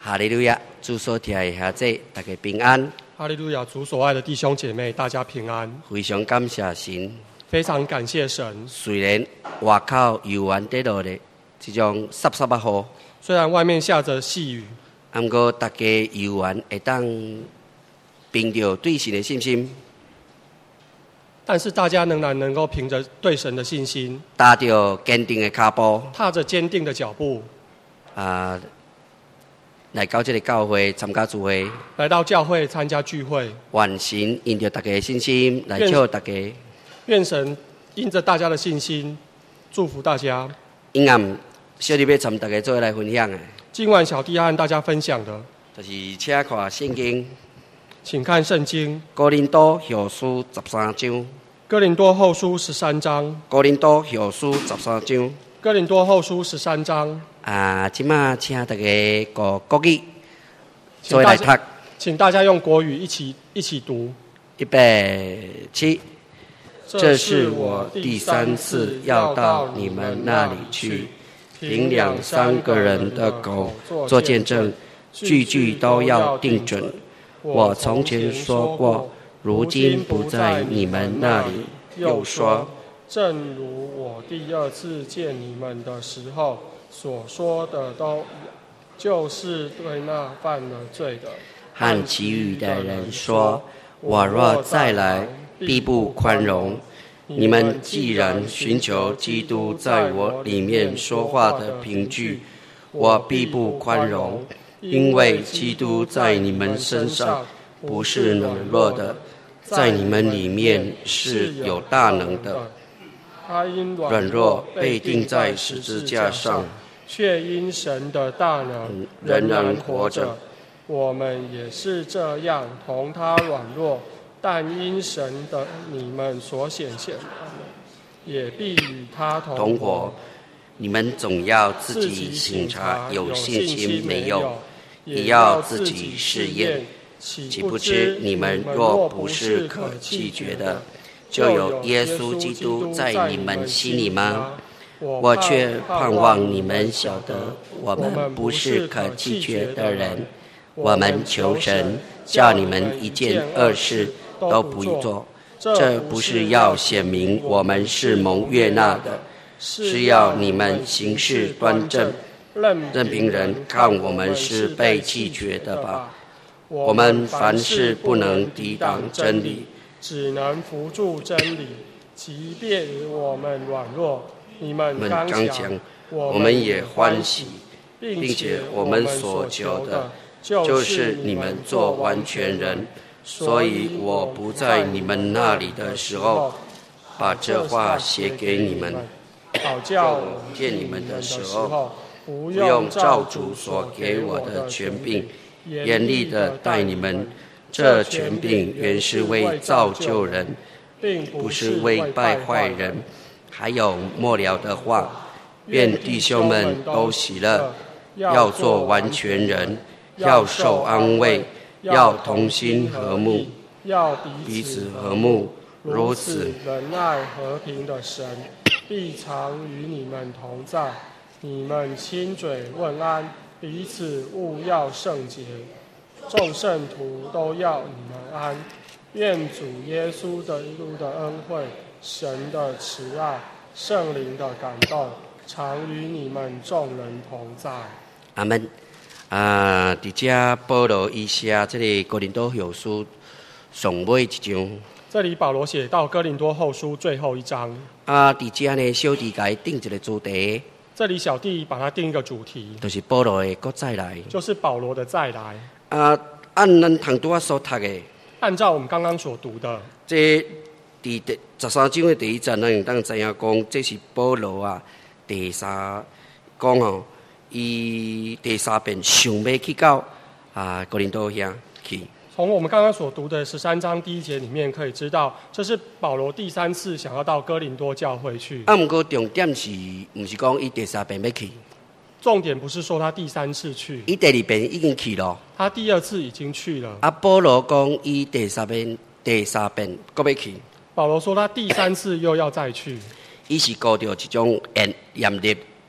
哈利路亚！主所听的兄弟，大家平安。 哈利路亚！主所爱的弟兄姐妹，大家平安。 非常感谢神， 非常感谢神。 虽然外口犹原在落的这种湿湿的雨， 虽然外面下着细雨， 不过大家犹原会当凭着对神的信心， 但是大家仍然能够凭着对神的信心， 踏着坚定的脚步， 踏着坚定的脚步， 来到这个教会参加聚会， 来到教会参加聚会。 愿神因着大家的信心来祝大家。 愿神因着大家的信心祝福大家。 今晚小弟要参大家做伙来分享的， 今晚小弟要和大家分享的， 就是请看圣经， 请看圣经哥林多后书13章。 哥林多后书13章。 哥林多后书13章。 哥林多后书13章。 即马请大家国语做伙来读， 请大家用国语一起读。 170。这是我第3次要到你们那里去，凭2、3个人的口做见证，句句都要定准。我从前说过，如今不在你们那里，又说， 正如我第2次见你们的时候所说的，都就是对那犯了罪的和其余的人说，我若再来，必不宽容。你们既然寻求基督在我里面说话的凭据，我必不宽容，因为基督在你们身上不是软弱的，在你们里面是有大能的。 他因软弱被钉在十字架上， 却因神的大能仍然活着。 我们也是这样，同他软弱，但因神的你们所显现的，也必与他同活。 你们总要自己省察有信心没有，也要自己试验。岂不知你们若不是可弃绝的，就有耶稣基督在你们心里吗？我却盼望你们晓得，我们不是可弃绝的人。我们求神，叫你们一件恶事都不做。这不是要显明我们是蒙悦纳的，是要你们行事端正，任凭人看我们是被弃绝的吧。我们凡事不能抵挡真理， 只能扶助真理。即便我们软弱，你们刚强，我们也欢喜，并且我们所求的就是你们做完全人。所以我不在你们那里的时候，把这话写给你们，好叫我见你们的时候，不用照主所给我的权柄，严厉的待你们。这权柄原是为造就人，并不是为败坏人。 还有末了的话，愿弟兄们都喜乐，要做完全人，要受安慰，要同心和睦， 要彼此和睦。如此， 仁爱和平的神必常与你们同在。你们亲嘴问安，彼此务要圣洁。众圣徒都要你们安。愿主耶稣的恩惠、神的慈爱、圣灵的感动，常与你们众人同在。 阿们。在这保罗伊写这个哥林多后书上尾一章。 这里保罗写到哥林多后书最后一章。 在这呢，小弟给定一个主题。 这里小弟把它定一个主题， 就是保罗的再来， 就是保罗的再来。 按咱堂拄仔所读的， 按照我们刚刚所读的， 这第13章的第1节，咱会当知影讲，这是保罗第3讲吼。伊第3遍想要去到哥林多遐去。 从我们刚刚所读的13章第1节里面可以知道，这是保罗第3次想要到哥林多教会去。 不过重点是，不是讲伊第3遍要去。 重点不是说他第3次去， 伊第2遍已经去了。 他第2次已经去了。 保罗讲伊第3遍搁要去。保罗说他第3次又要再去。 伊是顾着一种严厉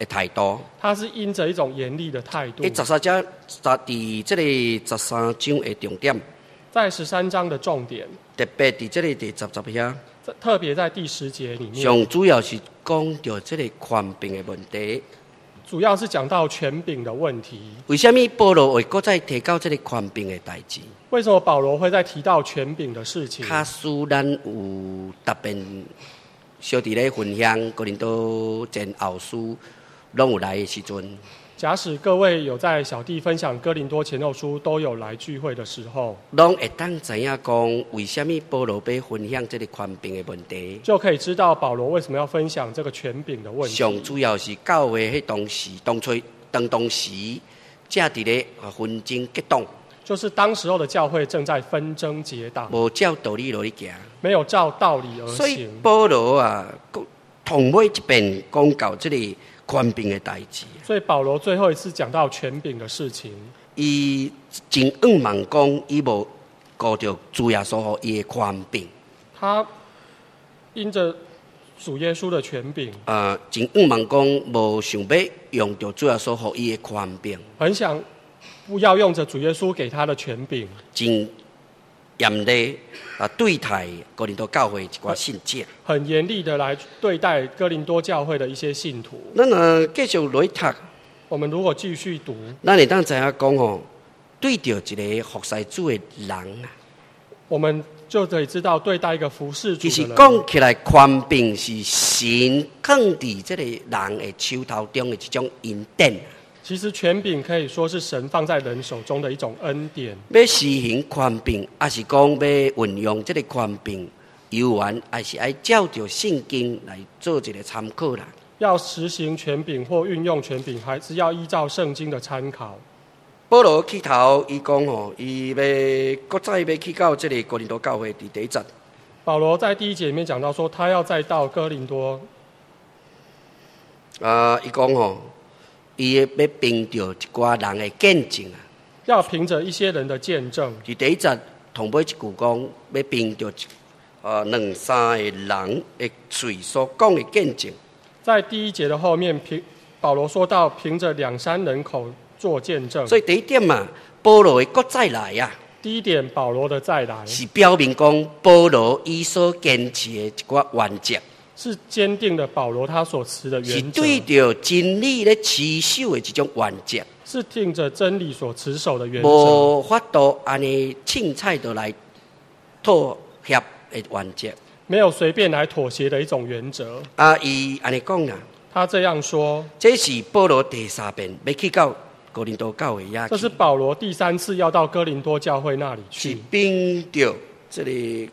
的态度。 他是因着一种严厉的态度。 13章在这个13章的重点， 在13章的重点， 特别在这个第10遐， 特别在第10节里面， 上主要是讲到这个权柄的问题。 主要是讲到权柄的问题。 为什么保罗会搁再提到这个权柄的代志？ 为什么保罗会再提到权柄的事情？ 假使咱有特别小弟咧分享哥林多前后书，拢有来的时阵。 假使各位有在小弟分享哥林多前后书都有来聚会的时候， 拢会当知影讲为什么保罗要分享这个权柄的问题， 就可以知道保罗为什么要分享这个权柄的问题。 上主要是教会迄当时正伫咧纷争激动， 就是当时候的教会正在纷争结党， 无照道理落去行， 没有照道理而行。 所以保罗啊，同每一遍讲到这个权柄的代志。 所以保罗最后一次讲到权柄的事情， 伊真仰望讲，伊无顾着主耶稣予伊的权柄。 他因着主耶稣的权柄， 真仰望讲，无想要用着主耶稣予伊的权柄。 很想不要用着主耶稣给他的权柄， 真严厉对待哥林多教会一寡信者， 很严厉的来对待哥林多教会的一些信徒。 咱继续落去读， 我们如果继续读， 咱会当知影讲吼，对着一个服侍主的人啊， 我们就可以知道对待一个服侍主的人。 其实讲起来，权柄是神放伫这个人的手头中的一种恩典。 其实权柄可以说是神放在人手中的一种恩典。 要施行权柄，还是讲要运用这个权柄，游玩，还是爱照着圣经来做一个参考啦。 要实行权柄或运用权柄，还是要依照圣经的参考。 保罗起头，伊讲吼，伊要搁再要去到这个哥林多教会第1节。 保罗在第1节里面讲到说，他要再到哥林多。 伊讲吼，伊要凭着一寡人的见证啊。 要凭着一些人的见证。 第1节同尾一句讲，要凭着2、3个人的嘴所讲的见证。 在第1节的后面，保罗说到凭着2、3人口做见证。 所以第1点嘛，保罗的搁再来啊。 第1点，保罗的再来是表明讲保罗伊所坚持的一寡原则， 是坚定的保罗他所持的原则， 是对着真理咧持守的一种原则， 是听着真理所持守的原则， 无法度安尼凊彩的来妥协的原则， 没有随便来妥协的一种原则。 伊安尼讲啦， 他这样说， 这是保罗第3遍要去到哥林多教会遐去， 这是保罗第3次要到哥林多教会那里去， 是凭着这个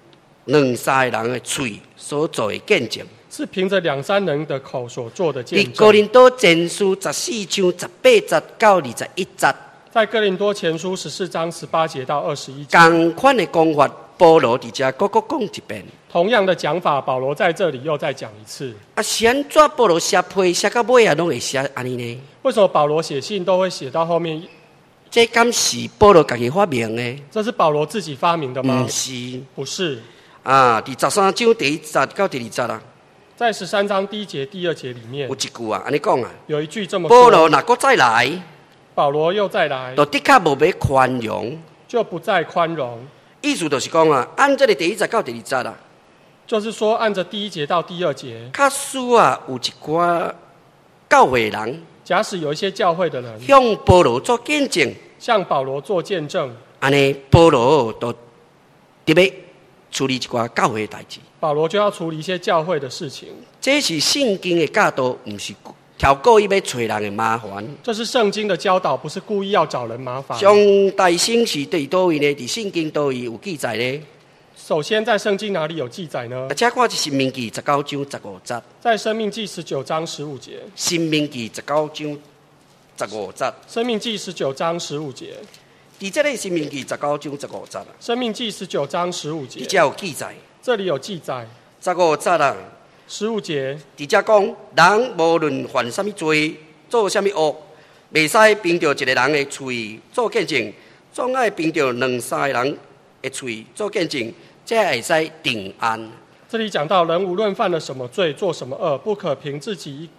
2、3个人的嘴所做的见证， 是凭着2、3人的口所做的见证。 哥林多前书14章18节到21节， 在哥林多前书14章18节到21节， 同款的讲法，保罗伫这各讲一遍。 同样的讲法，保罗在这里又再讲一次。 是安怎保罗写批写到尾啊，拢会写安尼呢？ 为什么保罗写信都会写到后面？ 这敢是保罗家己发明的？ 这是保罗自己发明的吗？ 不是， 不是。 第13章第1节到第2节啦。 在13章第1节、第2节里面有一句啊，安尼讲啊， 有一句这么说： 保罗若搁再来， 保罗又再来， 就的确无要宽容， 就不再宽容。 意思就是讲啊，按这个第1节到第2节啦。 就是说，按着第1节到第2节， 假使啊有一寡教会人， 假使有一些教会的人向保罗做见证， 向保罗做见证， 安尼保罗就特别处理一寡教会的代志。 保罗就要处理一些教会的事情。 这是圣经的教导，不是挑故意要找人的麻烦。 这是圣经的教导，不是故意要找人麻烦。 上大圣是对倒位呢？伫圣经倒位有记载呢？ 首先，在圣经哪里有记载呢？ 且看《申命記》19章15節。 在《申命記》19章15節。 《申命記》19章15節。《 申命記》19章15節。 伫這個《申命記》19章15節。《 申命記》19章15節。 這有記載。 這裡有記載。 15節啊。 15節。 伫這講，人無論犯什麼罪，做什麼惡，袂使憑着一個人的嘴做見證，總愛憑着2、3個人的嘴做見證。这会使定安。 这里讲到，人无论犯了什么罪，做什么恶，不可凭自己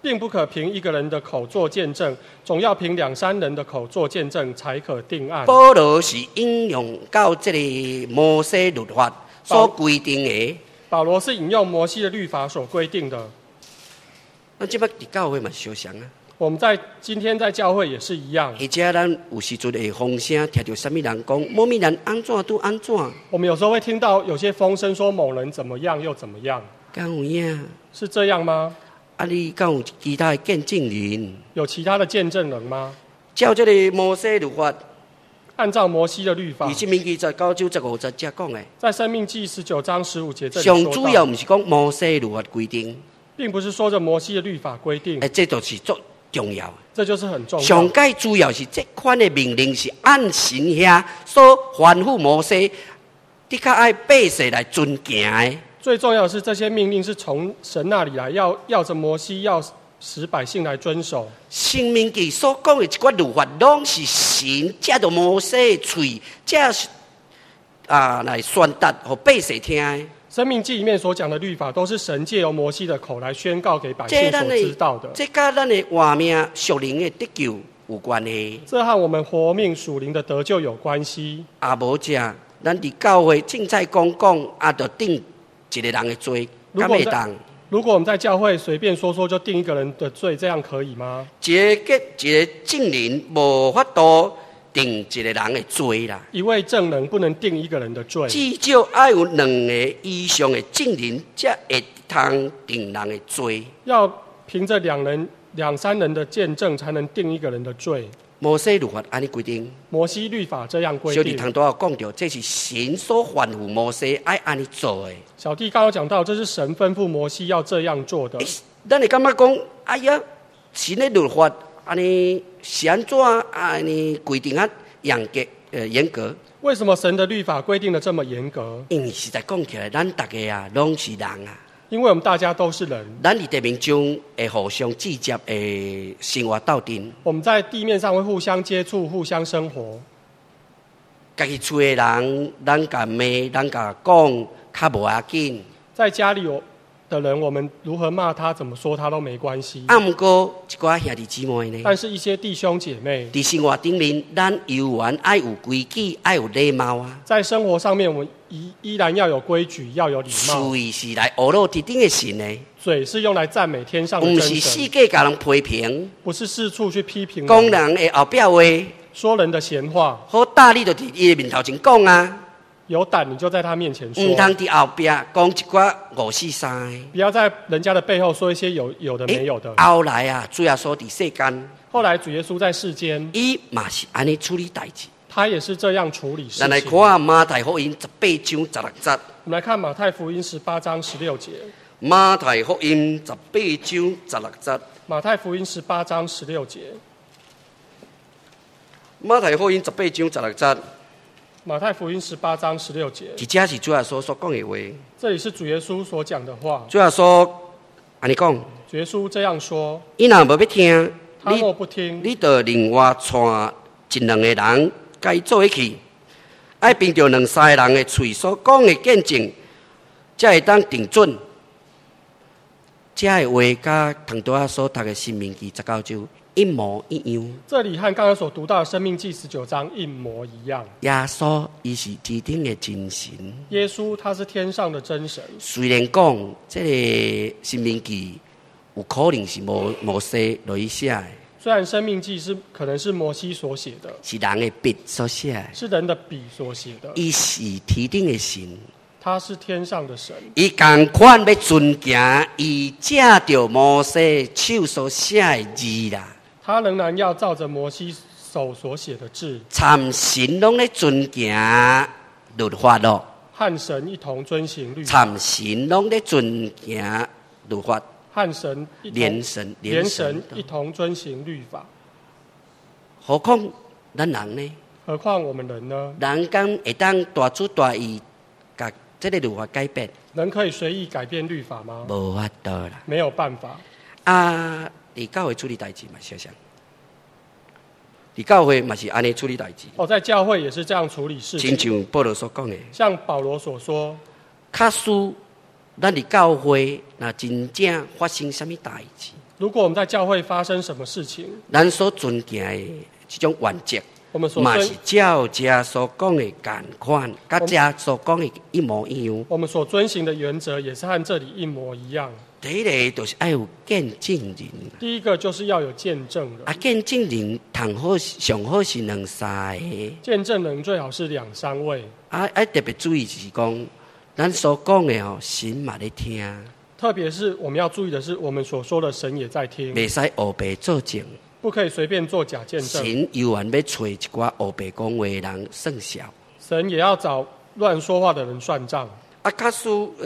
并不可凭一个人的口做见证，总要凭2、3人的口做见证，才可定案。 保罗是引用到这个摩西律法所规定的。 保罗是引用摩西的律法所规定的。 咱即摆伫教会嘛相像啊。 我们今天在教会也是一样。 而且咱有时阵会风声，听到什么人讲，某某人安怎都安怎。 我们有时候会听到有些风声说某人怎么样又怎么样。 敢有影？ 是这样吗？ 啊，你敢有其他的见证人？ 有其他的见证人吗？ 照这个摩西律法， 按照摩西的律法， 以申命记19章15节讲的， 在申命记19章15节这里说到， 上主要不是讲摩西律法规定， 并不是说着摩西的律法规定， 这就是最重要。 这就是很重要。 上界主要是这款的命令是按神遐所吩咐摩西，的确爱百姓来遵行的。 最重要的是，这些命令是从神那里来，要着摩西要使百姓来遵守。 申命记所讲的一寡律法，拢是神借着摩西的嘴，来宣达给百姓听的。 申命记里面所讲的律法，都是神借由摩西的口来宣告给百姓所知道的。 这跟咱的活命属灵的得救有关系。 这和我们活命属灵的得救有关系。 啊，无这，咱伫教会凊彩讲，啊，就定一个人的罪，敢会当？ 如果我们在教会随便说说就定一个人的罪，这样可以吗？ 一个证人无法度定一个人的罪啦。 一位证人不能定一个人的罪， 至少要有2个以上的证人，才会通定人的罪。 要凭着2、3人的见证，才能定一个人的罪。 摩西律法安尼规定， 摩西律法这样规定。 小弟堂都有讲到，这是神所吩咐摩西爱安尼做的。 小弟刚刚讲到，这是神吩咐摩西要这样做的。 咱会感觉讲，哎呀，神的律法安尼是安怎安尼规定啊严格？ 为什么神的律法规定的这么严格？ 因为实在讲起来，咱大家啊，拢是人啊。 因为我们大家都是人， 咱伫地面中会互相直接的生活斗阵。 我们在地面上会互相接触、互相生活。 家己厝的人，咱甲骂，咱甲讲，较无要紧。 在家里的人，我们如何骂他、怎么说他都没关系。 啊，不过一寡兄弟姊妹呢？ 但是一些弟兄姐妹， 伫生活顶面，咱犹原爱有规矩，爱有礼貌啊。在生活上面，我们依然要有规矩，要有礼貌。 嘴是来学乐地顶的神呢？嘴是用来赞美天上的真神， 不是世界甲人批评， 不是四处去批评人， 讲人的后壁话， 说人的闲话。 好大力就伫伊的面头前讲啊！ 有胆你就在他面前说， 唔通伫后壁讲一寡543。 不要在人家的背后说一些有的没有的。 后来啊，主耶稣伫世间， 后来主耶稣在世间， 伊嘛是安尼处理代志。 他也是这样处理事情。 咱来看马太福音18章16节。 我们来看马太福音18章16节。 马太福音18章16节。 马太福音18章16节。 马太福音18章16节。 马太福音18章16节。 这是主耶稣所讲的话。 这里是主耶稣所讲的话。 主耶稣安尼讲。 主耶稣这样说。 伊若无要听， 他若不听， 你就另外带1、2个人，甲伊做伙去，爱凭着2、3个人的嘴所讲的见证，才会当定准。这个话甲唐多亚所读的申命记19章一模一样。 这里和刚刚所读到的《申命记》19章一模一样。 耶稣伊是天顶的真神。 耶稣他是天上的真神。 虽然讲这个申命记有可能是摩西落去写的。 虽然《申命记》可能是摩西所写的， 是人的笔所写的， 是人的笔所写的。 伊是天顶的神。 他是天上的神， 伊同款要遵行，伊借着摩西手所写的字啦。 他仍然要照着摩西手所写的字。 参神拢咧遵行律法咯， 和神一同遵行律法。 参神拢咧遵行律法， 和神连神一同遵行律法。 何况咱人呢？ 何况我们人呢？ 人敢会当大主大意，甲这个律法改变？ 人可以随意改变律法吗？ 无法度啦， 没有办法。 啊，伫教会处理代志嘛，想想，伫教会嘛是安尼处理代志。 在教会也是这样处理事情。 亲像保罗所讲的， 像保罗所说， 假使咱伫教会，那真正发生什么代志？ 如果我们在教会发生什么事情， 咱所尊敬的这种原则， 我们所嘛是照这所讲的同款，跟这所讲的一模一样。 我们所遵行的原则也是和这里一模一样。 第一个就是要有见证人。 第一个就是要有见证人。 啊，见证人上好上好是2、3个。 见证人最好是2、3位。 啊，特别注意就是讲，咱所讲的哦，神嘛在听。 特别是我们要注意的是，我们所说的神也在听。 袂使黑白作证。 不可以随便做假见证。 神有缘要找一寡黑白讲话的人算账。 神也要找乱说话的人算账。 啊，假使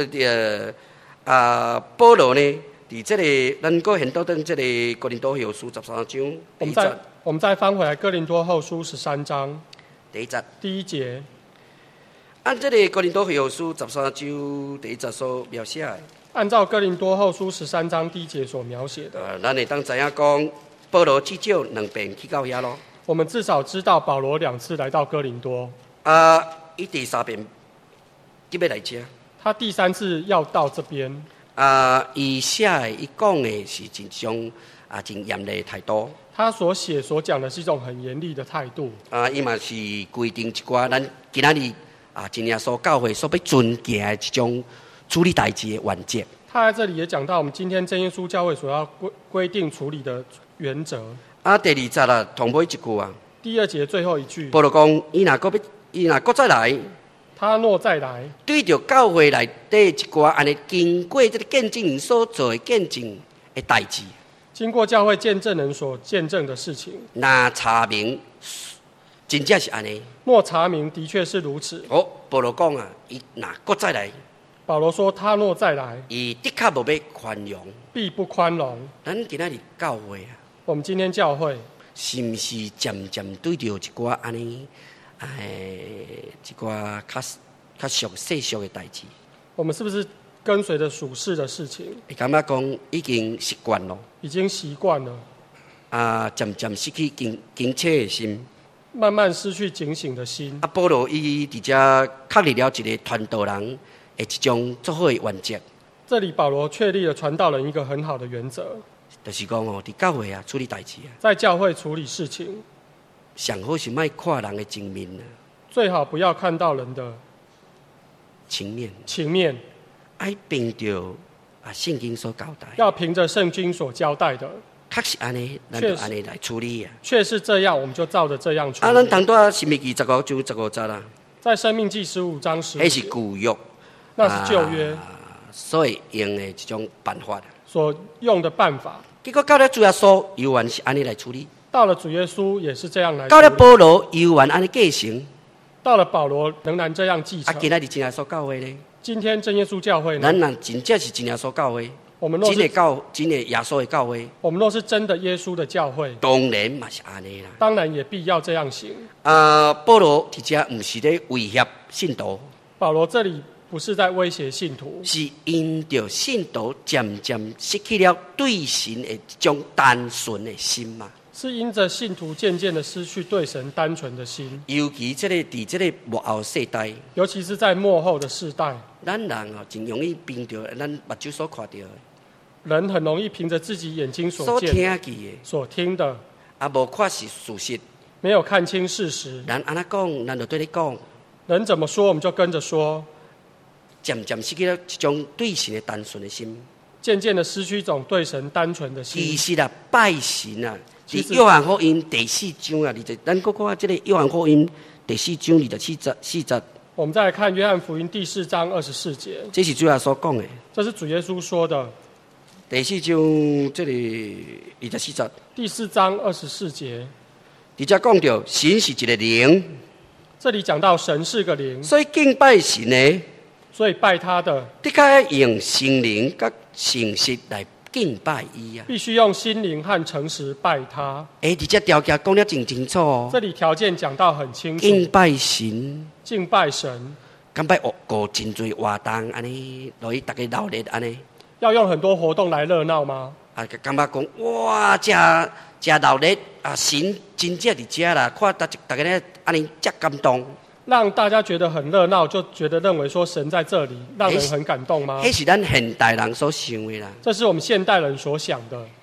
保罗呢，伫这个咱搁现到等这个哥林多后书13章第1节。 我们再翻回来哥林多后书13章第1节。 第1节。 按这个哥林多后书13章第1节所描写的。 按照哥林多后书13章第1节所描写的。 咱会当知影讲，保罗至少2遍去到遐咯。 我们至少知道保罗2次来到哥林多。 啊，伊第3遍就要来这。 他第3次要到这边。 伊写的、伊讲的是一种真严厉的态度。 他所讲的是一种很严厉的态度。 伊嘛是规定一寡咱今仔日真耶稣教会所要尊敬的一种处理代志的原则。 他在这里也讲到我们今天真耶稣教会所要规定处理的原则。 第2节啦，同尾一句啊。 第2节最后一句。 保罗讲，伊若搁再来。 他若再来， 对着教会内底一寡安尼经过这个见证人所做的见证的代志， 经过教会见证人所见证的事情， 那查明真正是安尼。 若查明的确是如此。 保罗讲啊，伊若搁再来， 保罗说他若再来， 伊的确无要宽容， 必不宽容。 咱今仔日教会啊， 我们今天教会是不是渐渐对着一寡安尼？一寡较世俗的代志， 我们是不是跟随着属世的事情？ 会感觉讲已经习惯了， 已经习惯了。 渐渐失去警切的心， 慢慢失去警醒的心。 保罗伊伫遮确立了一个传道人的一种最好的原则。 这里保罗确立了传道人一个很好的原则， 就是讲伫教会处理代志在教会处理事情。 上好是莫看人的正面最好不要看到人的情面， 爱凭着圣经所交代， 要凭着圣经所交代的， 确实安尼，咱就安尼来处理确是这样，我们就照着这样处理。 咱谈到申命记15章15节啦， 在申命记15章15节， 那是旧约， 那是旧约所以用的一种办法， 所用的办法。 结果到了主耶稣，犹原是安尼来处理。 到了主耶稣也是这样来。 到了保罗，犹原安尼继承。 到了保罗仍然这样继承。 今仔日真耶稣教会呢？ 今天真耶稣教会呢？ 咱若真正是真耶稣教会， 我们若是真的耶稣的教会， 我们若是真的耶稣的教会， 当然嘛是安尼啦。 当然也必要这样行。 保罗伫遮不是咧威胁信徒。 保罗这里不是在威胁信徒， 是因着信徒渐渐失去了对神的一种单纯的心嘛。 是因着信徒渐渐的失去对神单纯的心， 尤其伫这个末后世代， 尤其是在末后的世代， 咱人真容易凭着咱目睭所看到的， 人很容易凭着自己眼睛所见、所听的， 无看是事实， 没有看清事实。 人安那讲，咱就对你讲， 人怎么说我们就跟着说， 渐渐失去了一种对神的单纯的心， 渐渐的失去一种对神单纯的心。 其实拜神是约翰福音第4章咱搁看这个约翰福音第4章24节。 我们再来看约翰福音第4章24节， 这是主耶稣所讲的。 这是主耶稣说的。 第4章这里24节。 第4章24节， 伫遮讲到神是一个灵。 这里讲到神是个灵， 所以敬拜神的， 所以拜他的， 的确用心灵甲诚实来敬拜伊必须用心灵和诚实拜他。 伫遮条件讲得真清楚哦。 这里条件讲到很清楚。 敬拜神， 敬拜神， 敢拜过真侪活动安尼，落去大家闹热安尼。 要用很多活动来热闹吗？ 感觉讲哇，真闹热神真正伫遮啦，看大家咧安尼遮感动。 让大家觉得很热闹，就觉得认为说神在这里，让人很感动吗？ 那是咱现代人所想的啦。 这是我们现代人所想的。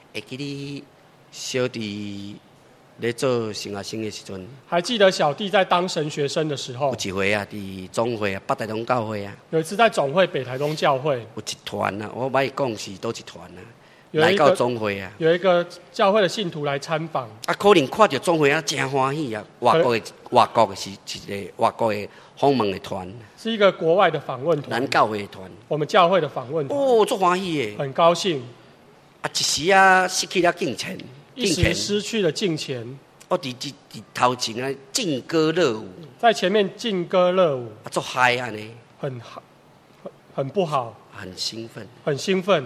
会记你小弟咧做神学生的时阵， 还记得小弟在当神学生的时候， 有一回啊，伫总会啊，北台东教会啊， 有一次在总会北台东教会， 有一团啊，我歹讲是倒一团啊， 有一个来到总会啊， 有一个教会的信徒来参访， 啊，可能看到总会啊，真欢喜啊，外国的是一个外国的访问的团， 是一个国外的访问团， 咱教会的团， 我们教会的访问团， 哦，足欢喜的， 很高兴， 啊，一时啊失去了敬虔， 一时失去了敬虔。 我伫头前啊，劲歌热舞， 在前面劲歌热舞， 啊，足嗨安尼， 很不好， 很兴奋， 很兴奋。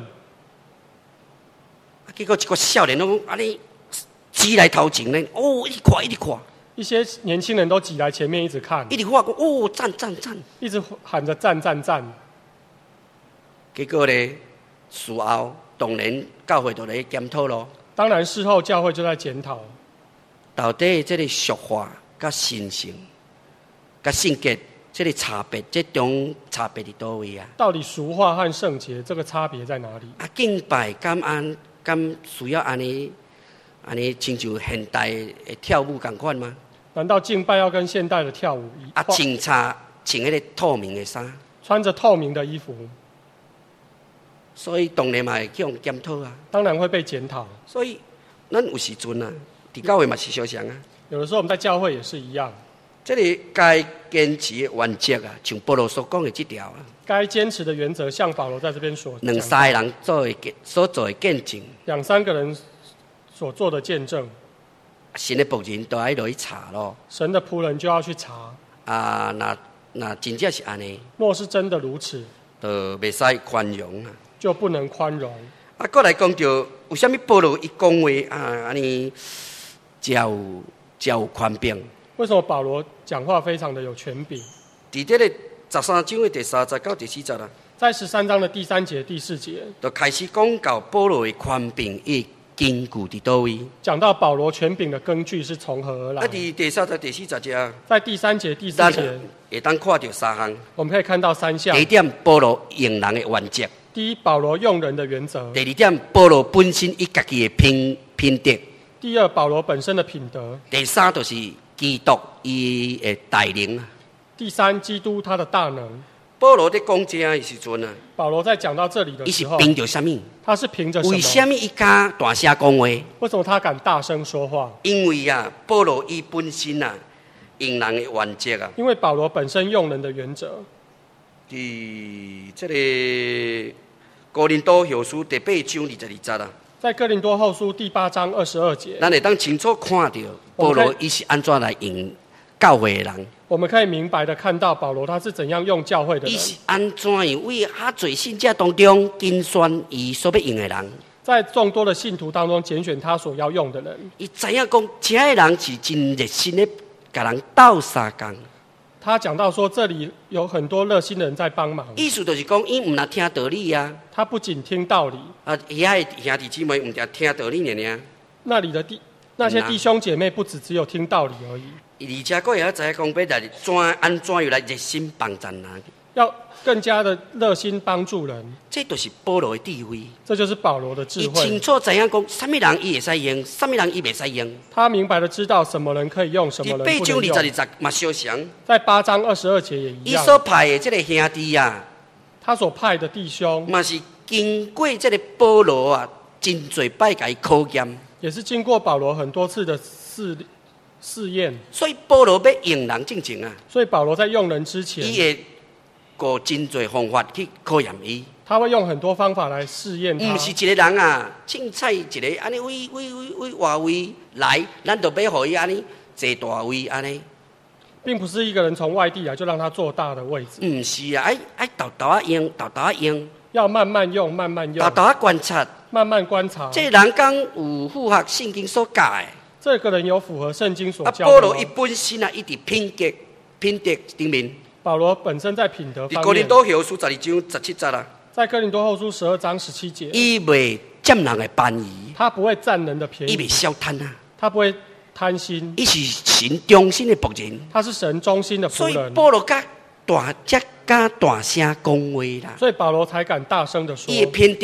啊，结果一个少年拢安尼挤来头前呢，哦，一直看，一直看， 一些年轻人都挤来前面一直看， 一直看讲哦，赞赞赞， 一直喊着赞赞赞。 结果呢，事后当然教会就来检讨咯。 当然事后教会就在检讨。 到底这个俗化、甲神性、甲性格，这个差别，这种差别伫倒位啊？ 到底俗化和圣洁这个差别在哪里？ 啊，敬拜敢需要安尼亲像现代的跳舞共款吗？ 难道敬拜要跟现代的跳舞一样？ 啊，穿迄个透明的衫， 穿着透明的衣服， 所以当然嘛会去用检讨啊。 当然会被检讨。 所以咱有时阵啊，伫教会嘛是相像啊。 有的时候我们在教会也是一样。 这个该坚持的原则啊，像保罗所讲的这条啊， 该坚持的原则，像保罗在这边所两三个人所做的见证， 两三个人所做的见证， 神的仆人都爱落去查咯。 神的仆人就要去查。 啊，那真正是安尼， 若是真的如此， 就袂使宽容啊。 就不能宽容。 啊，过来讲到为什么保罗一讲话啊，安尼才有宽柄？ 为什么保罗讲话非常的有权柄？ 伫这个13章的第30到第40啊， 在13章的第3节、第4节， 就开始讲到保罗的宽柄伊根据伫倒位。 讲到保罗权柄的根据是从何而来。 啊，伫第30、第40节啊， 在第3节、第4节， 会当看到3项。 我们可以看到3项。 第一点，保罗用人的原则； 第一，保罗用人的原则； 第二点，保罗本身伊家己的品德； 第二，保罗本身的品德； 第三，就是基督伊的带领啊。 第三，基督他的大能。 保罗在讲这的时阵啊， 保罗在讲到这里的伊是时候， 凭着什么？ 他是凭着什么？ 为什么伊敢大声讲话？ 为什么他敢大声说话？ 因为啊，保罗伊本身啊，用人的原则啊。 因为保罗本身用人的原则。 伫这个哥林多后书第8章22节啊， 在哥林多后书第8章22节， 咱会当清楚看到保罗伊是安怎来用教会的人。 我们可以明白的看到保罗他是怎样用教会的人。 伊是安怎样为较侪信者当中拣选伊所要用的人？ 在众多的信徒当中拣选他所要用的人。 伊知影讲，这些人是真热心的，甲人斗相共。 他讲到说，这里有很多热心的人在帮忙。 意思就是讲，伊唔拿听道理啊。 他不仅听道理， 啊，遐的兄弟姊妹唔只听道理尔。 那里的那些弟兄姐妹不只有听道理而已， 而且佫会晓知影讲，要来安怎样来热心帮助人。 要更加的热心帮助人。 这就是保罗的智慧。 这就是保罗的智伊慧。 清楚知影讲，什么人伊会使用，什么人伊袂使用。 他明白的知道什么人可以用，什么人不能 8章用。 22节嘛相像。 在8章22节也一样。 伊所派的这个兄弟啊， 他所派的弟兄， 嘛是经过这个保罗啊，真侪摆甲伊考验。 也是经过保罗很多次的试验。 所以保罗要用人进前啊， 所以保罗在用人之前， 伊会过真侪方法去考验伊。 他会用很多方法来试验他。 唔是一个人啊，凊彩一个安尼为外围来，咱就要互伊安尼坐大位安尼。 并不是一个人从外地来就让他坐大的位置。 唔是啊，爱豆豆啊用，豆豆啊用， 要慢慢用，慢慢用， 豆豆啊观察。 慢慢观察。 这人讲有符合圣经所教的。 这个人有符合圣经所教的吗？ 保罗伊本身啊，伊伫品德顶面。 保罗本身在品德方面。 伫哥林多后书12章17节啊。 在哥林多后书12章17节。 伊袂占人的便宜。 他不会占人的便宜。 伊袂小贪啊。 他不会贪心。 伊是神忠心的仆人。 他是神忠心的仆人。 所以保罗敢大声讲话啦。 所以保罗才敢大声的说。 伊的品德。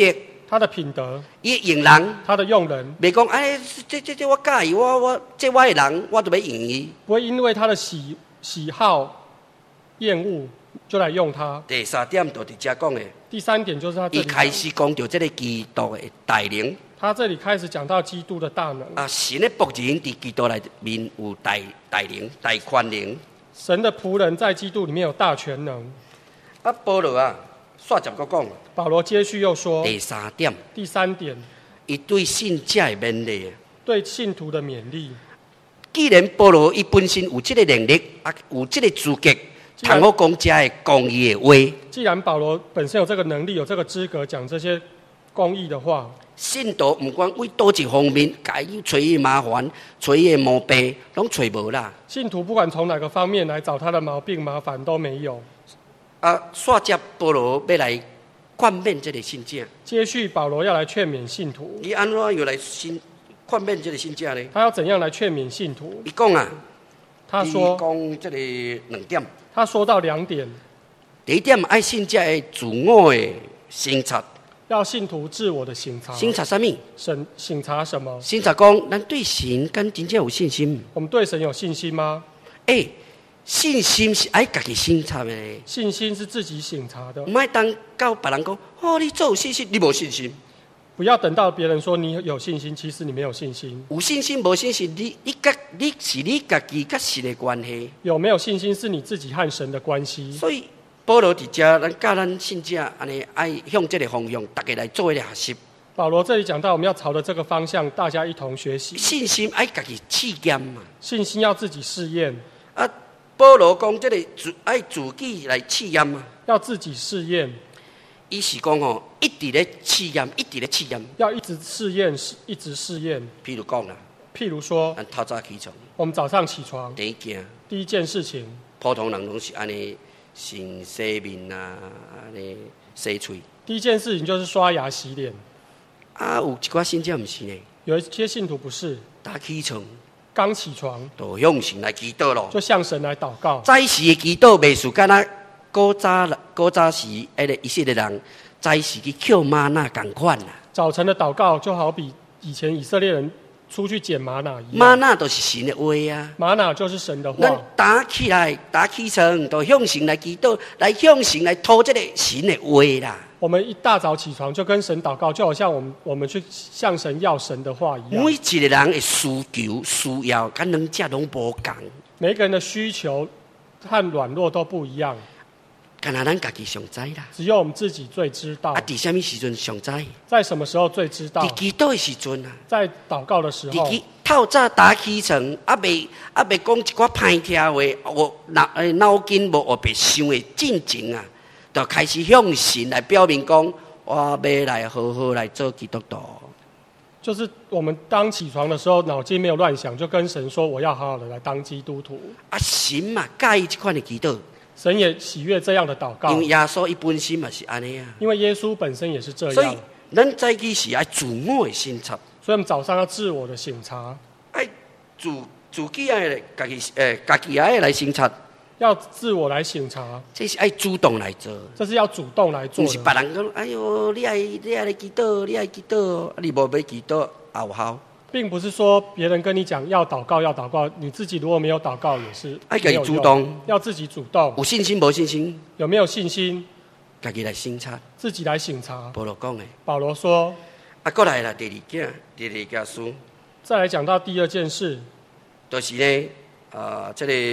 他的品德， 伊用人， 他的用人， 袂讲哎，这我介意，我的人，我就要用伊。 不会因为他的喜好、厌恶就来用他。 第三点就伫遮讲的。 第三点就是他这里伊开始讲到这个基督的大能。 他这里开始讲到基督的大能。 啊，神的僕人伫基督里面有大能、大权能。 神的仆人在基督里面有大全能。 啊，保罗啊，续接佫讲。 保罗接续又说。 第三点。 第三点。 伊对信者的勉励。对信徒的勉励。 既然保罗伊本身有这个能力，啊，有这个资格。通好讲这的公义的话。 既然保罗本身有这个能力，有这个资格讲这些公义的话， 信徒不管为多一方面，该找伊麻烦、找伊毛病，拢找无啦。 信徒不管从哪个方面来找他的毛病、麻烦都没有。 啊，续接保罗要来劝勉这个信者。 接续保罗要来劝勉信徒。 伊安怎又来劝勉这个信者呢？ 他要怎样来劝勉信徒？ 伊讲啊， 他说讲这个2点。 他说到2点。 第一点，爱信者的自我的省察。 要信徒自我的省察。 省察什么？ 省察什么？ 省察讲，咱对神敢真正有信心？ 我们对神有信心吗？ 信心是爱家己省察的。 信心是自己省察的。 唔爱当到别人讲，哦，你做有信心，你无信心。 不要等到别人说你有信心，其实你没有信心。 有信心无信心，你是你家己甲神的关系。 有没有信心是你自己和神的关系。 所以保罗伫遮，咱教咱信者安尼爱向这个方向，大家来做一个学习。 保罗这里讲到，我们要朝着这个方向，大家一同学习。 信心爱家己试验嘛。 信心要自己试验。 啊，保罗讲这个爱自己来试验嘛。要自己试验。 伊是讲吼，一直咧试验，一直咧试验。 要一直试验，一直试验。 譬如讲啦， 譬如说， 咱透早起床。 我们早上起床。 第一件事情。普通人拢是安尼，先洗面啊，安尼洗嘴。 第一件事情就是刷牙洗脸。 啊，有一寡信者不是呢。 有一些信徒不是。 打起床。 刚起床。 就向神来祈祷咯。 就向神来祷告。 早时的祈祷袂输干那。古早时，以色列人早时去捡玛纳同款啦。 早晨的祷告就好比以前以色列人出去捡玛纳一样。 玛纳就是神的话啊。 玛纳就是神的话。 咱打起床，就向神来祈祷，来向神来讨这个神的话啦。 我们一大早起床就跟神祷告，就好像我们去向神要神的话一样。 每一个人的需求、需要，跟两者拢无同。 每个人的需求和软弱都不一样。 干那咱家己上知啦， 只有我们自己最知道。 伫什么时阵上知？ 在什么时候最知道？ 伫祈祷的时阵啊， 在祷告的时候。 伫透早打起床，未讲一寡歹听话，我脑筋无学别想的进前啊，就开始向神来表明讲，我要来好好来做基督徒。 就是我们当起床的时候，脑筋没有乱想，就跟神说，我要好好的来当基督徒。 啊，神嘛介意这款的祈祷。 神也喜悦这样的祷告， 因为耶稣伊本身嘛是安尼啊。 因为耶稣本身也是这样。 所以咱早起是爱自我的省察。 所以我们早上要自我的省察。 爱自己爱家己爱来省察。 要自我来省察。 这是爱主动来做。 这是要主动来做。 不是别人讲，哎呦，你爱来祈祷，你爱祈祷，你无要祈祷也有效。 并不是说别人跟你讲要祷告，你自己如果没有祷告也是爱自己主动， 要自己主动。 有信心无信心？ 有没有信心？ 家己来省察， 自己来省察。 保罗讲的。 保罗说。 过来啦，第二件事。 再来讲到第二件事， 就是呢，这个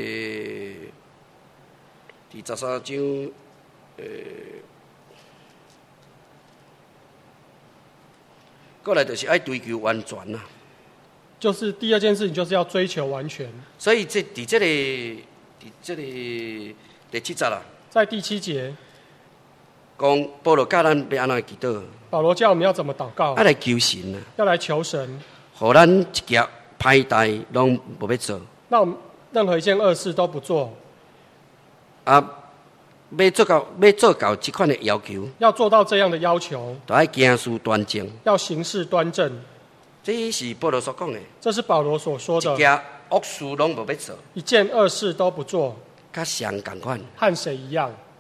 第13章，过来就是爱追求完全啦。 就是第二件事情，就是要追求完全。 所以在这个第7节啦，在第7节， 讲保罗教咱要安怎祈祷。 保罗教我们要怎么祷告？ 要来求神啊！要来求神， 互咱一件歹代拢无要做。 那我们任何一件恶事都不做。 要做到这款的要求， 要做到这样的要求， 就要行事端正， 要行事端正。 这是保罗所讲的。 这是保罗所说的。 一件恶事拢无要做， 一件恶事都不做， 甲谁同款？ 和谁一样？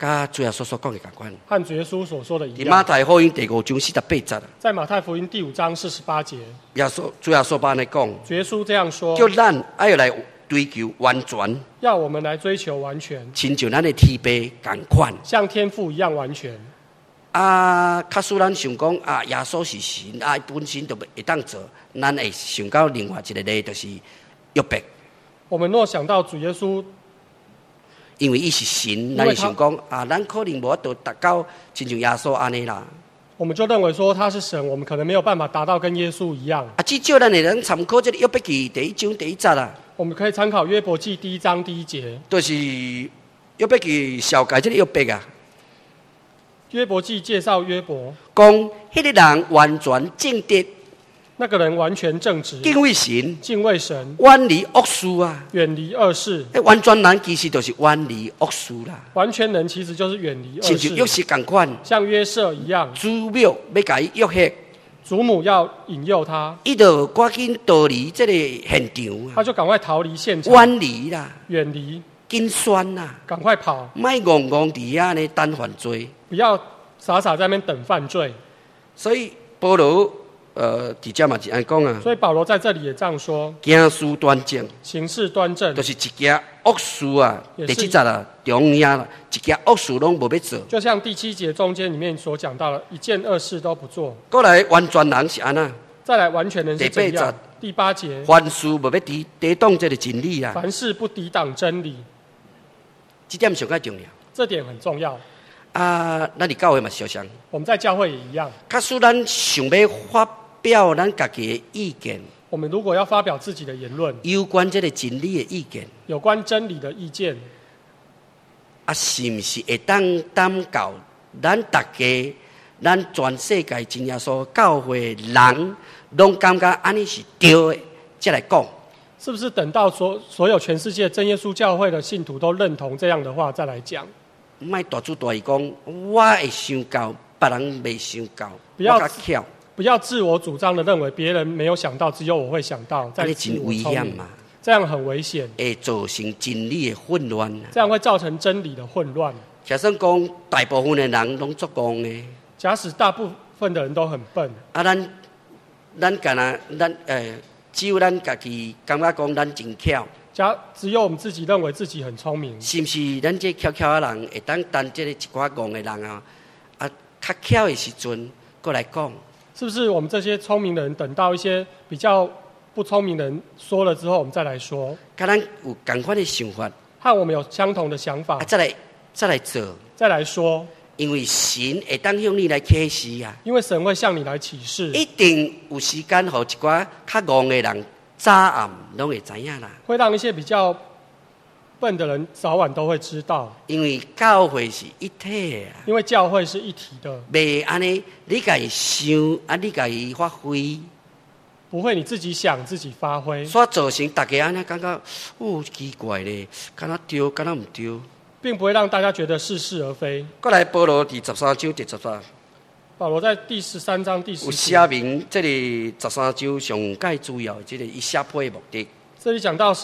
甲主耶稣所讲的同款。 和主耶稣所说的一伫马样。 太福音第5章48节啊， 在马太福音第5章48节， 主耶稣安尼讲， 主耶稣这样说： 叫咱要来追求完全， 要我们来追求完全， 亲像咱的天父同款。 像天父一样完全。 假使咱想讲耶稣是神，本身就会当做，咱会想到另外一个例，就是约伯。 我们若想到主耶稣， 因为伊是神，咱会想讲咱可能无法度达到亲像耶稣安尼啦。 我们就认为说他是神，我们可能没有办法达到跟耶稣一样。 至少咱会能参考这个约伯记第1章第1节啦。 我们可以参考约伯记第1章第1节， 就是约伯记小解这个约伯啊。 约伯记介绍约伯， 讲迄个人完全正直， 那个人完全正直， 敬畏神， 敬畏神， 远离恶事啊。 远离恶事。 完全人其实就是远离恶事啦。 完全人其实就是远离恶亲像约事， 瑟同款， 像约瑟一样， 祖母要甲伊约吓， 祖母要引诱他， 伊就赶紧逃离这个现场啊， 他就赶快逃离现场， 远离啦， 远离， 紧选啦， 赶快跑， 莫戆戆伫遐呢等犯罪。 不要傻傻在那边等犯罪。 所以保罗伫遮嘛是安讲啊， 所以保罗在这里也这样说： 行事端正， 行事端正就，是一件恶事啊。 也是第7节啦，中央啦，一件恶事拢无要做。 就像第7节中间里面所讲到的，一件恶事都不做。 过来完全人是安那， 再来完全人是怎样？第8节， 凡事无要抵挡这个真理啦。 凡事不抵挡真理， 这点上较重要。 这点很重要。 咱伫教会嘛相像， 我们在教会也一样， 假使咱想要发表咱家己的意见， 我们如果要发表自己的言论， 有关这个真理的意见， 有关真理的意见， 是毋是会当担到咱大家、咱全世界真耶稣教会的人，拢感觉安尼是对的，才来讲？ 是不是等到所有全世界真耶稣教会的信徒都认同这样的话再来讲？ 莫大主大意讲，我会想到，别人未想到， 不要我较巧， 不要自我主张的认为别人没有想到，只有我会想到， 安尼在真危险嘛， 这样很危险， 会造成真理的混乱。 这样会造成真理的混乱。 假设讲，大部分的人拢做工的， 假使大部分的人都很笨， 咱干那，只有咱家己感觉讲咱真巧。 只有我们自己认为自己很聪明， 是不是咱这巧巧的人会当这个一寡戆的人较巧的时阵过来讲？ 是不是我们这些聪明的人等到一些比较不聪明的人说了之后，我们再来说？ 跟咱有同款的想法， 和我们有相同的想法， 再来做， 再来说。 因为神会当向你来启示啊， 因为神会向你来启示， 一定有时间，互一寡较戆的人早暗拢会知影啦。 会让一些比较笨的人早晚都会知道， 因为教会是一体的啊， 因为教会是一体的， 袂安尼你家己想你家己发挥， 不会你自己想自己发挥， 所以造成大家安尼感觉奇怪咧，敢若对，敢若毋对， 并不会让大家觉得似是而非。 过来保罗第13章第13。 保罗在第13章第10节有写明这里13章上介主要的这个伊写批的目的。 这里讲到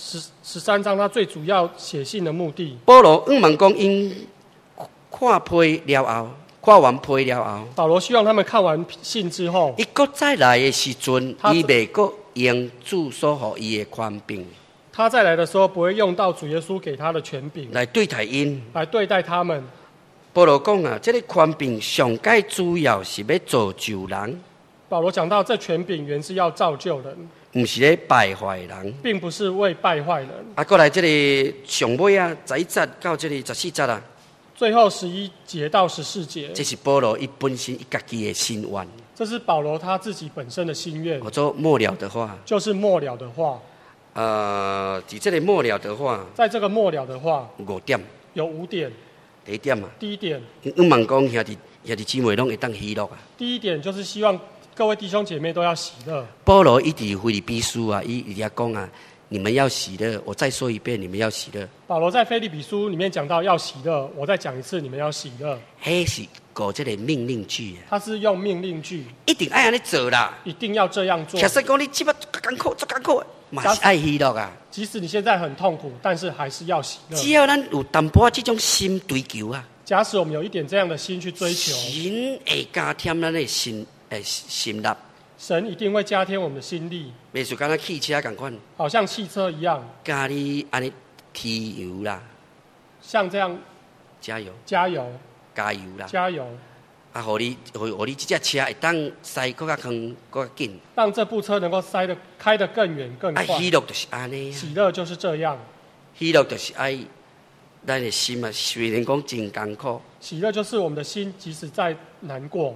13章，他最主要写信的目的。 保罗希望讲因看批了后，看完批了后， 保罗希望他们看完信之后， 伊搁再来的时阵，伊袂搁用主所予伊的权柄， 他再来的时候不会用到主耶稣给他的权柄来对待因， 来对待他们。 保罗讲啊，这个权柄上介主要是要造就人。 保罗讲到，这权柄原是要造就人， 不是咧败坏人， 并不是为败坏人。 过来这里上尾啊，11节到这里14节啊， 最后11节到14节， 这是保罗伊本身伊家己的心愿。 这是保罗他自己本身的心愿。 我说末了的话， 就是末了的话。 在这里末了的话， 在这个末了的话 5点， 有5点。 第一点啊， 第一点， 希望讲兄弟姊妹拢会当喜乐啊。 第一点就是希望各位弟兄姐妹都要喜乐。 保罗一直腓立比书啊，伊也讲啊，你们要喜乐。我再说一遍，你们要喜乐。 保罗在腓立比书里面讲到要喜乐，我再讲一次，你们要喜乐。 迄是搞这个命令句啊， 他是用命令句， 一定爱安尼做啦， 一定要这样做。 假设讲你即摆做艰苦，做艰苦，嘛是爱喜乐啊。 即使你现在很痛苦，但是还是要喜乐。 只要咱有淡薄这种心追求啊， 假使我们有一点这样的心去追求， 神会加添咱的心力。 神一定会加添我们的心力， 袂就敢若汽车共款， 好像汽车一样， 加你安尼提油啦， 像这样加油， 加油， 加油啦， 加油， 啊，互你这只车会当驶更较远、更较紧。 让这部车能够开得更远更快。 喜乐就是安尼啊， 喜乐就是这样， 喜乐就是爱咱的心啊，虽然讲真艰苦， 喜乐就是我们的心，即使再难过，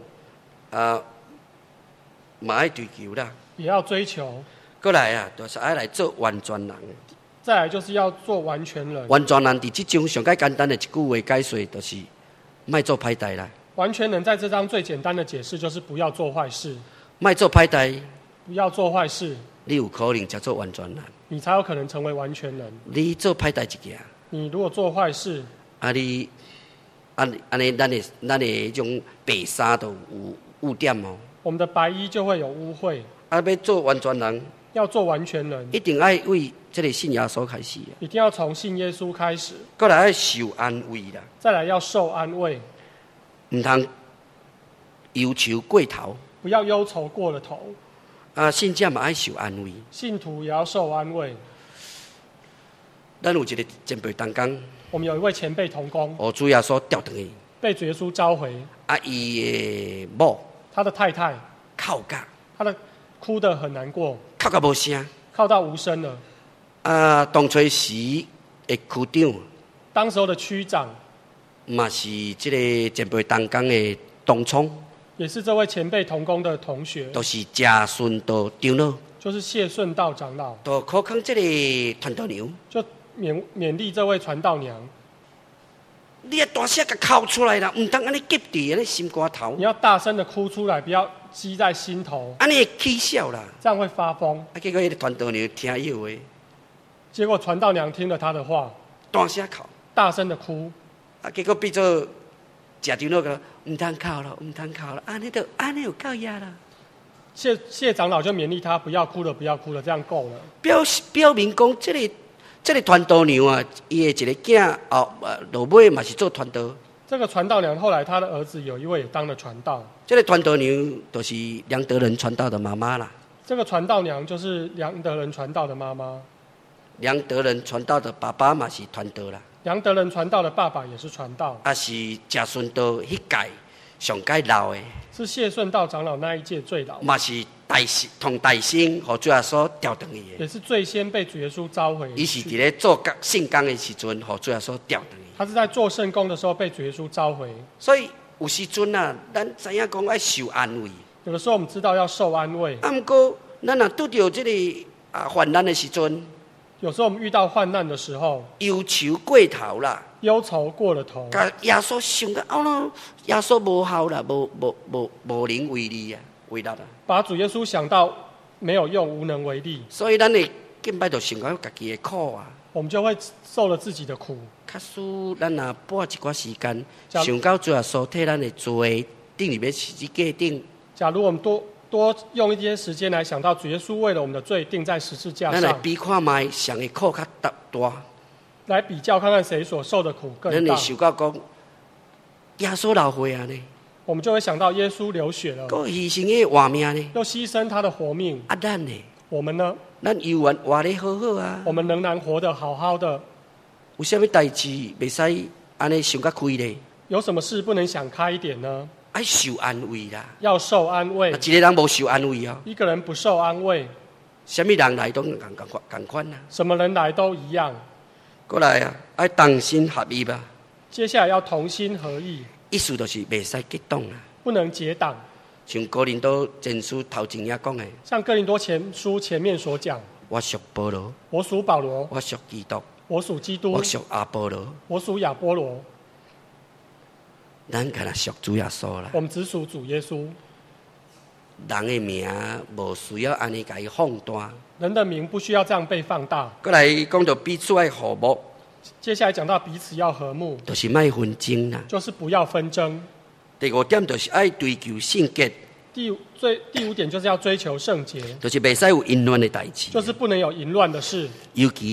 嘛爱追求啦。 也要追求。 过来啊，就是爱来做完全人。 再来就是要做完全人。 完全人伫即种上介简单的一句话解说，就是莫做歹代啦。 完全人在这章最简单的解释就是不要做坏事， 莫做歹代， 不要做坏事， 你有可能才做完全人。 你才有可能成为完全人。 你做歹代一件， 你如果做坏事， 你安尼咱的迄种白衫都有污点哦。 我们的白衣就会有污秽。 要做完全人， 要做完全人， 一定要为这个信耶稣开始。 一定要从信耶稣开始。 过来要受安慰啦， 再来要受安慰， 唔通忧愁过头。 不要忧愁过了头。 信者嘛爱受安慰， 信徒也要受安慰。 咱有一个前辈同工， 我们有一位前辈同工， 主耶稣调转去， 被主耶稣召回。 伊的某， 他的太太哭甲， 他的哭得很难过， 哭甲无声， 哭到无声了。 当初时的区长， 当时候的区长， 嘛是这个前辈同工的同窗， 也是这位前辈同工的同学， 都是谢顺道长老， 就是谢顺道长老， 都考考这个传道娘， 就勉励这位传道娘。 你要大声甲哭出来啦，唔通安尼急伫安尼心肝头。 你要大声的哭出来，不要积在心头， 安尼会起笑啦。 这样会发疯。 结果迄个传道娘听伊话， 结果传道娘听了他的话， 大声哭， 大声的哭。 结果变做谢长老个，唔通哭了，唔通哭了，安尼有够呀啦。 谢长老就勉励他不要哭了，不要哭了，这样够了。 表明讲这个传道娘啊，伊的一个囝落尾嘛是做传道。 这个传道娘后来他的儿子有一位也当了传道。 这个传道娘就是梁德仁传道的妈妈啦。 这个传道娘就是梁德仁传道的妈妈。 梁德仁传道的爸爸嘛是传道啦。 梁德仁传道的爸爸也是传道。 是谢顺道迄届上届老的。 是谢顺道长老那一届最老。 嘛是大生，互主耶稣调转去的。 也是最先被主耶稣召回。 伊是伫咧做圣工的时阵，互主耶稣调转去。 他是在做圣工的时候被主耶稣召回。 所以有时阵啊，咱知影讲要受安慰。 有的时候我们知道要受安慰。 不过咱若拄到这个患难的时阵， 有时候我们遇到患难的时候， 忧愁过头啦， 忧愁过了头， 甲耶稣想到耶稣无效啦，无能为力啊，为难啊。 把主耶稣想到没有用，无能为力。 所以咱会更摆就想到家己的苦啊， 我们就会受了自己的苦。 假使咱若拨一寡时间，想到主耶稣替咱的罪顶入要十字架顶。 假如我们多用一些时间来想到主耶稣为了我们的罪定在十字架上， 咱来比看卖谁的苦较大， 来比较看看谁所受的苦更大。 咱会想到讲耶稣流血啊呢， 我们就会想到耶稣流血了， 佮牺牲的活命呢， 又牺牲他的活命。 咱呢？ 我们呢？ 咱依然活得好好啊。 我们仍然活得好好的。 有啥物代志袂使安尼想较开咧？ 有什么事不能想开一点呢？ 爱受安慰啦， 要受安慰。 一个人无受安慰哦， 一个人不受安慰， 什么人来都共款啊。 什么人来都一样。 过来啊，爱同心合意吧。 接下来要同心合意， 意思就是袂使激动啊， 不能结党。 像哥林多前书头前也讲的， 像哥林多前书前面所讲， 我属保罗， 我属保罗， 我属基督， 我属基督， 我属阿波罗， 我属亚波罗。 咱敢若属主耶稣啦。 我们只属主耶稣。 人的名无需要安尼甲伊放大。 人的名不需要这样被放大。 过来讲到彼此爱和睦。 接下来讲到彼此要和睦， 就是莫纷争啦。 就是不要纷争。 第五点就是爱追求圣洁。 第五点就是要追求圣洁， 就是袂使有淫乱的代志， 就是不能有淫乱的事。 尤其在这个世代， 尤其在这个世代，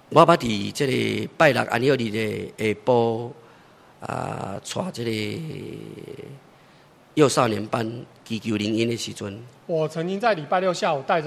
我捌伫这个拜六安息日的下晡带这个幼少年班祈求灵音的时阵， 我曾经在礼拜六下午带着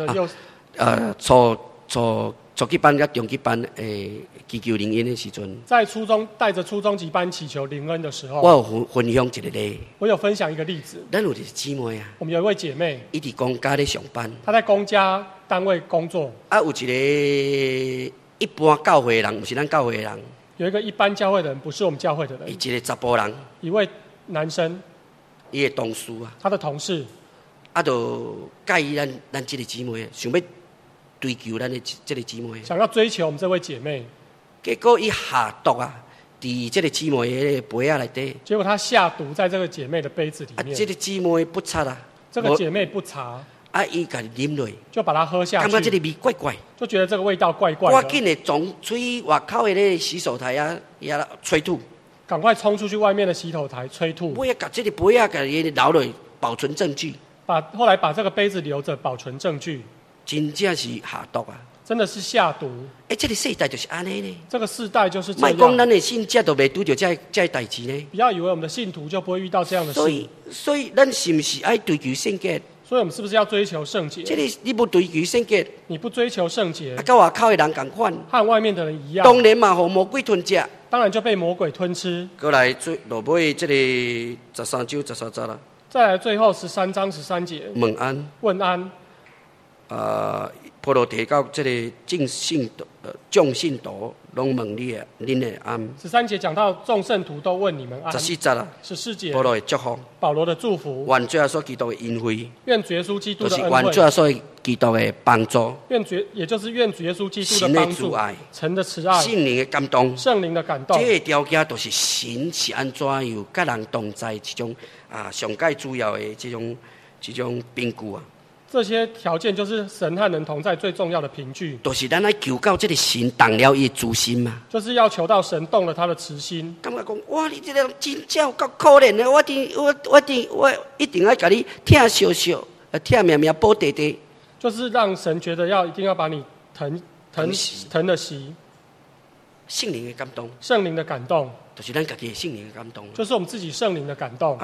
初级班甲中级班祈求灵恩的时阵， 在带着初中级班祈求灵恩的时候， 我有分享一个例。 我有分享一个例子。 咱有一个姊妹啊， 我们有一位姐妹， 伊伫公家咧上班， 她在公家单位工作。 有一个一般教会的人，不是咱教会的人。 有一个一般教会的人，不是我们教会的人。 一个查甫人， 一位男生， 伊的同事啊， 他的同事， 就介意咱这个姊妹，想要追求咱的这个姊妹， 想要追求我们这位姐妹。 结果伊下毒啊，伫这个姊妹的杯仔内底。 结果他下毒在这个姐妹的杯子里面。 这个姊妹不擦啊， 这个姐妹不擦。 伊家己啉落， 就把它喝下去。 感觉这个味怪怪， 就觉得这个味道怪怪的。 赶紧的从吹外口的那个洗手台吹吐， 赶快冲出去外面的洗手台吹吐。 尾把这个杯仔给留落保存证据。 后来把这个杯子留着保存证据。 真正是下毒啊！ 真的是下毒。 这个世代就是安尼呢。 这个世代就是这样。 莫讲咱的信者都袂拄到这代志呢。 不要以为我们的信徒就不会遇到这样的事。 所以咱是不是爱追求圣洁？ 所以我们是不是要追求圣洁？ 这个你不追求圣洁， 你不追求圣洁， 跟外口的人同款， 和外面的人一样， 当然嘛，和魔鬼吞吃， 当然就被魔鬼吞吃。 过来落尾这个13章13节啦。 再来最后13章13节。问安。 保罗提到这个众信徒拢问恁的安。 13节讲到众圣徒都问你们安。 14节啦。 14节。 保罗的祝福。 保罗的祝福。 愿主耶稣基督的恩惠。 愿主耶稣基督的恩惠。 就是愿主耶稣基督的帮助。 也就是愿主耶稣基督的帮助。神的慈爱。 圣灵的感动。 圣灵的感动。 这个条件都是神是安怎样甲人同在这种上界主要的这种凭据啊。 这些条件就是神和人同在最重要的凭据， 都是咱来求到这个神动了伊的慈心嘛， 就是要求到神动了他的慈心。 感觉讲哇，你这个人真正够可怜的，我一定要甲你疼惜惜，疼命命保地地， 就是让神觉得一定要把你疼得惜。 圣灵的感动， 圣灵的感动， 就是咱家己的圣灵的感动， 就是我们自己圣灵的感动。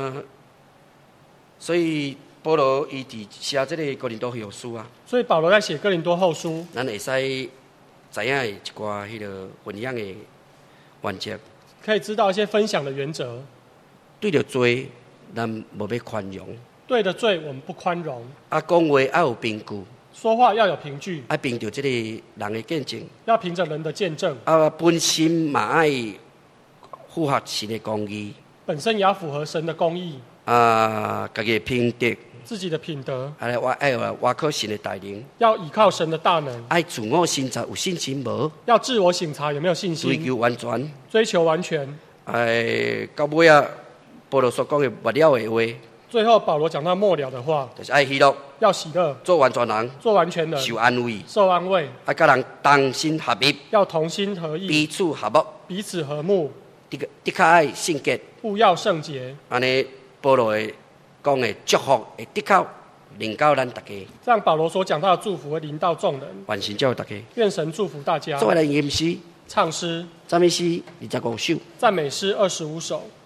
所以。保罗伊伫写这个哥林多后书啊， 所以保罗在写哥林多后书， 咱会使知影一寡迄个分享的原则， 可以知道一些分享的原则。 对着罪，咱无要宽容； 对着罪，我们不宽容。 讲话要有凭据， 说话要有凭据， 要凭着这个人的见证， 要凭着人的见证。 本身嘛爱符合神的公义， 本身也要符合神的公义。 家己的品德。 自己的品德， 我靠神的带领， 要依靠神的大能， 爱自我审查有信心无？ 要自我审查有没有信心？ 追求完全， 追求完全。 到尾啊，保罗所讲的末了的话， 最后保罗讲到末了的话， 就是爱喜乐， 要喜乐， 做完全人， 做完全人， 受安慰， 受安慰， 爱甲人同心合一， 要同心合意， 彼此和睦， 彼此和睦， 的确爱圣洁， 务要圣洁。 安尼保罗的讲的祝福会的确临到咱大家。 这样保罗所讲到的祝福会临到众人。 愿神照大家。 愿神祝福大家。 做来吟诗、 唱诗、 赞美诗25首、 赞美诗25首。